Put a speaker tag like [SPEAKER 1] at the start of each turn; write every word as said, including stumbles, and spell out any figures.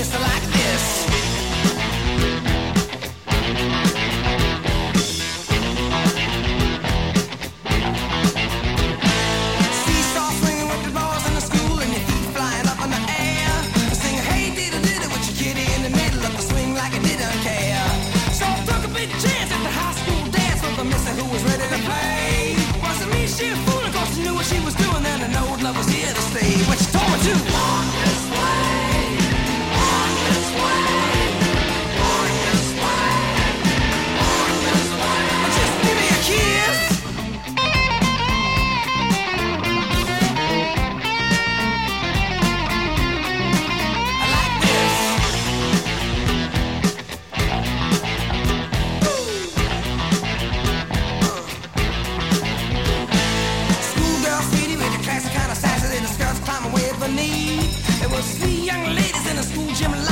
[SPEAKER 1] kiss like this. Seesaw swinging with the balls in the school and your feet flying up in the air. Sing hey diddle diddle with your kitty in the middle of the swing like it didn't care. So I took a big chance at the high school dance with a mister who was ready to play. Wasn't me, she a fool, of course she knew what she was doing. Then an old love was here to stay. When she told me to walk this way, walk this way, walk this way, walk this way. Just give me a kiss. I like this. Schoolgirl sweetie with the classic kind of sassy little skirts climbing way up her knee. There was three young ladies in the school gym.